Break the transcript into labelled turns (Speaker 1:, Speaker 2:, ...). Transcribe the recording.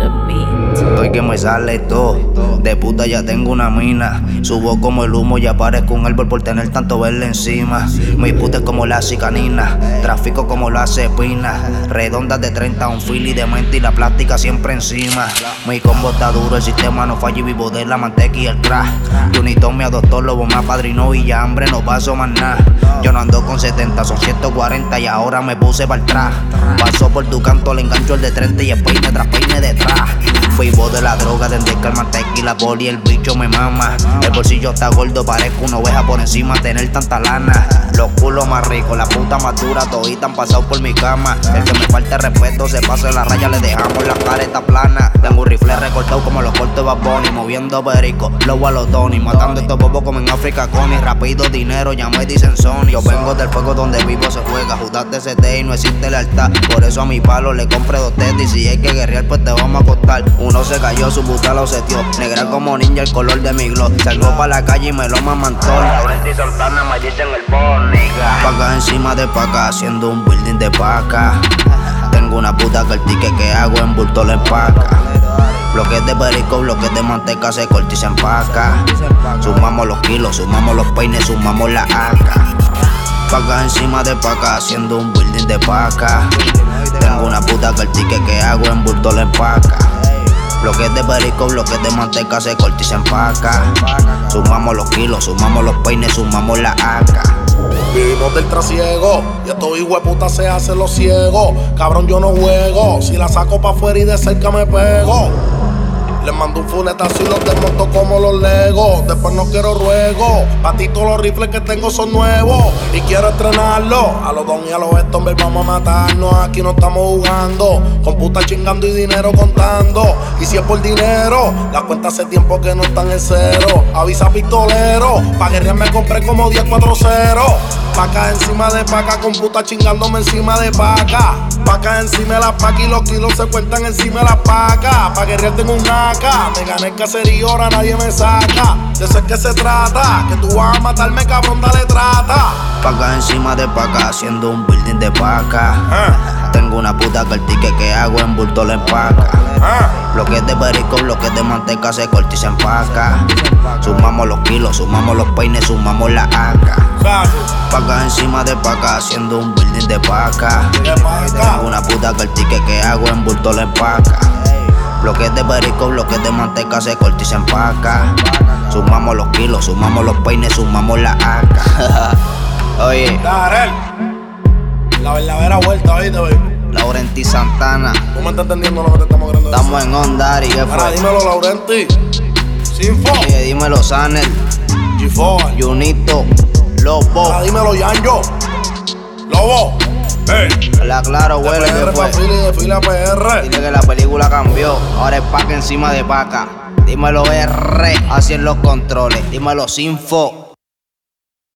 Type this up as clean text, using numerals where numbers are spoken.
Speaker 1: the beat.
Speaker 2: Estoy que me sale todo. De puta ya tengo una mina. Subo como el humo y aparezco un árbol por tener tanto verde encima. Mi puta es como la cicanina. Tráfico como la cepina. Redondas de 30, un fili de mente y la plástica siempre encima. Mi combo está duro, el sistema no falla y vivo de la manteca y el crack. Junito me adoptó, lobo me apadrinó y ya hambre no paso más nada. Yo no ando con 70, son 140 y ahora me puse para atrás. Paso por tu canto, le engancho el de 30 y el peine tras peine detrás. Vivo de la droga desde que el manteca y la poli el bicho me mama. El bolsillo está gordo, parezco una oveja por encima tener tanta lana. Los culos más ricos, la puta más dura, toditas han pasado por mi cama. El que me falta respeto se pasa en la raya, le dejamos la careta plana. Tengo un rifle recortado como los cortes de Bad Bunny, moviendo perico, lobo a los Tony, matando estos bobos como en África Connie. Rápido dinero, ya me dicen Sony. Yo vengo del fuego donde vivo se juega, Judas TCT y no existe lealtad. Por eso a mi palo le compré 2 tetas y si hay que guerrear pues te vamos a costar. Uno se cayó, su puta lo setió, negra como ninja el color de mi glow. Salgo pa' la calle y me lo mamantó. Laurenti Santana me dicen el Boniga. Paca encima de paca, haciendo un building de paca. Tengo una puta que el ticket que hago en bulto le empaca. Bloques de perico, bloques de manteca, se corta y se empaca. Sumamos los kilos, sumamos los peines, sumamos la AK. Paca encima de paca, haciendo un building de paca. Tengo una puta que el ticket que hago en bulto le empaca. Bloques de perico, bloques de manteca, se corta y se empaca. Sumamos los kilos, sumamos los peines, sumamos la AK.
Speaker 3: Vivimos del trasiego y estos hijueputas se hacen los ciegos. Cabrón, yo no juego, si la saco pa' afuera y de cerca me pego. Les mando un fuletazo y los desmonto como los legos. Después no quiero ruego, pa' ti todos los rifles que tengo son nuevos y quiero estrenarlos. A los Don y a los Stomber vamos a matarnos. Aquí no estamos jugando, con puta chingando y dinero contando. Y si es por dinero, la cuenta hace tiempo que no está en el cero. Avisa pistolero, pa' guerrear me compré como 10-4-0. Paca encima de paca, con puta chingándome encima de paca. Paca encima de la paca y los kilos se cuentan encima de la paca. Pa' guerrear tengo un AK, me gané el caserío, ahora nadie me saca. De eso es que se trata, que tú vas a matarme, cabrón, dale trata.
Speaker 2: Paca encima de paca, haciendo un building de paca. Tengo una puta que el ticket que hago en bulto le empaca. Bloques de perico, bloques de manteca, se corta y se empaca. Sumamos los kilos, sumamos los peines, sumamos la AK. Paca encima de paca, haciendo un building de paca. Tengo una puta que el ticket que hago en bulto le empaca. Bloques de perico, bloques de manteca, se corta y se empaca. Sumamos los kilos, sumamos los peines, sumamos la AK. Oye,
Speaker 3: Darel, la verdadera vuelta, oíste, baby.
Speaker 2: Laurenti Santana,
Speaker 3: ¿Tú me estás entendiendo lo que te estamos queriendo decir?
Speaker 2: estamos en onda y qué
Speaker 3: Ahora
Speaker 2: fue.
Speaker 3: dímelo, Laurenti. Sinfo,
Speaker 2: Oye, dímelo Sanel,
Speaker 3: G4.
Speaker 2: Junito, Lobo.
Speaker 3: Ahora dímelo, Yanjo. Lobo.
Speaker 2: La claro, huele que
Speaker 3: PR
Speaker 2: fue.
Speaker 3: pa' Philly, de fila PR.
Speaker 2: Dile que la película cambió, ahora es paca encima de paca. Dímelo R, así en los controles. Dímelo Sinfo.